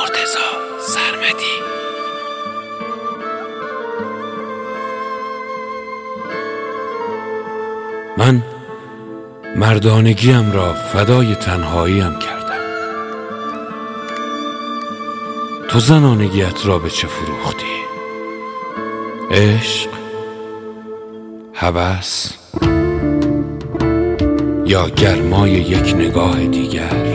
مرتضی سرمدی. من مردانگیم را فدای تنهاییم کردم. تو زنانگیت را به چه فروختی؟ عشق، هوس یا گرمای یک نگاه دیگر؟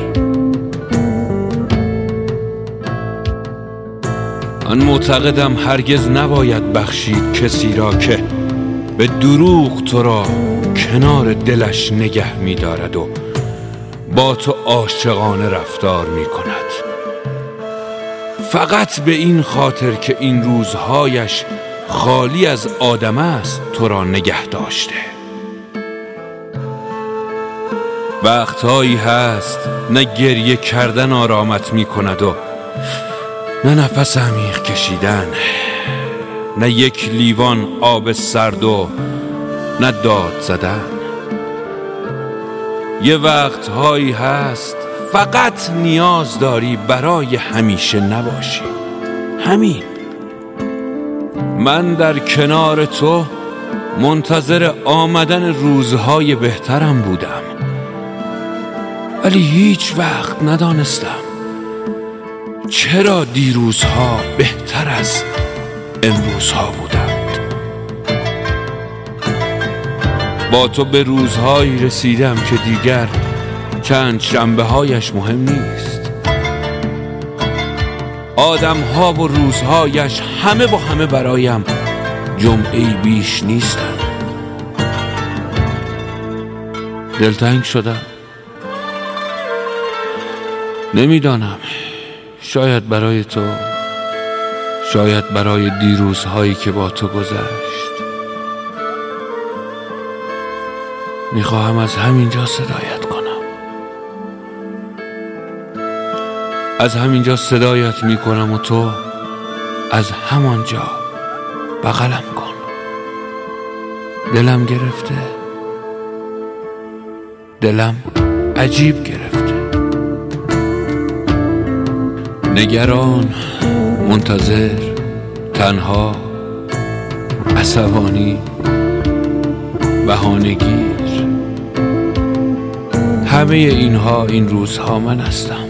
من معتقدم هرگز نباید بخشید کسی را که به دروغ تو را کنار دلش نگه می دارد و با تو عاشقانه رفتار می کند، فقط به این خاطر که این روزهایش خالی از آدم است تو را نگه داشته. وقتهایی هست نه گریه کردن آرامت می کند و نه نفس عمیق کشیدن، نه یک لیوان آب سرد و نه داد زدن. یه وقتهایی هست فقط نیاز داری برای همیشه نباشی. همین. من در کنار تو منتظر آمدن روزهای بهترم بودم، ولی هیچ وقت ندانستم چرا دیروزها بهتر از امروزها بودند. با تو به روزهایی رسیدم که دیگر چند شنبه هایش مهم نیست. آدمها و روزهایش همه برایم جمعه‌ای بیش نیستند. دلتنگ شدم. نمیدانم، شاید برای تو، شاید برای دیروزهایی که با تو گذشت. میخواهم از همینجا صدایت کنم. از همینجا صدایت میکنم و تو از همانجا بغلم کن. دلم گرفته، دلم عجیب گرفته. نگران، منتظر، تنها، عصبانی، بهانه‌گیر، همه اینها این روزها من هستم.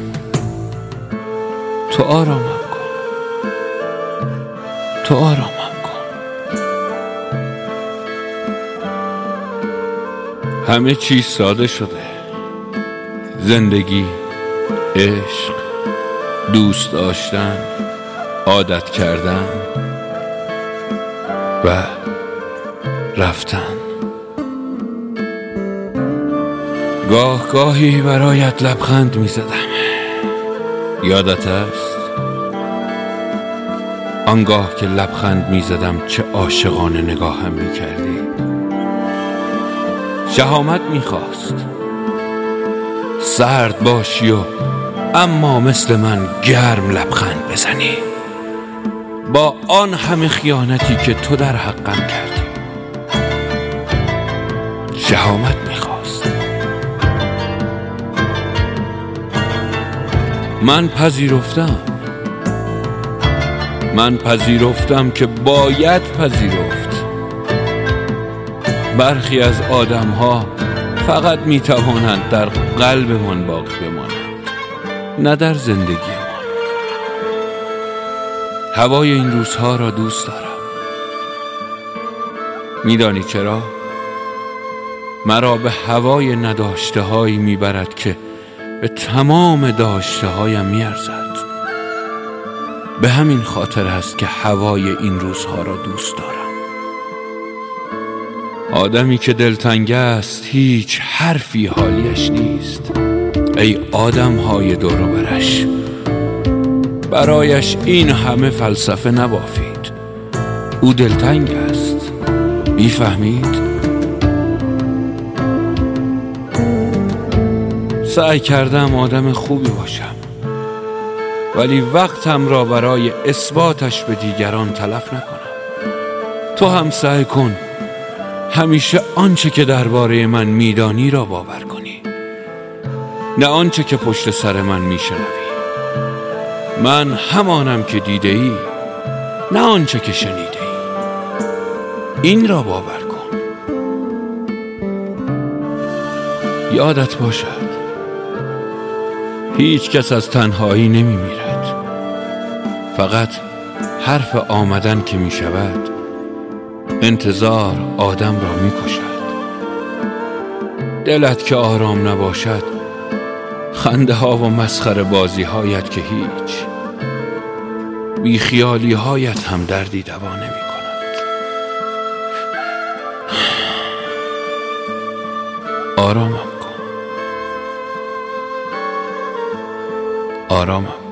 تو آرامم کن، تو آرامم کن. همه چیز ساده شده. زندگی، عشق، دوست داشتن، عادت کردن و رفتن. گاهی برایت لبخند می زدم. یادت است؟ آنگاه که لبخند می زدم چه عاشقانه نگاهم می کردی. شهامت می خواست سرد باشی و اما مثل من گرم لبخند بزنی، با آن همه خیانتی که تو در حقم کردی. شهامت می‌خواست. من پذیرفتم که باید پذیرفت. برخی از آدم‌ها فقط می‌توانند در قلبمان باقی بمانند، نه در زندگی ما. هوای این روزها را دوست دارم. میدانی چرا؟ مرا به هوای نداشته هایی میبرد که به تمام داشته هایم میارزد. به همین خاطر است که هوای این روزها را دوست دارم. آدمی که دلتنگ است هیچ حرفی حالیش نیست. ای آدم های دور و برش، برایش این همه فلسفه نبافید. او دلتنگ است. میفهمید؟ سعی کردم آدم خوبی باشم، ولی وقتم را برای اثباتش به دیگران تلف نکنم. تو هم سعی کن همیشه آنچه که درباره من میدانی را باور کنی، نه آنچه که پشت سر من میشنوی. من همانم که دیده ای، نه آنچه که شنیده ای. این را باور کن. یادت باشد هیچ کس از تنهایی نمی میرد. فقط حرف آمدن که می شود انتظار آدم را می کشد. دلت که آرام نباشد خنده ها و مسخره بازی هایت که هیچ، بی خیالی هایت هم دردی دوا نمی کند. آرامم کن، آرامم.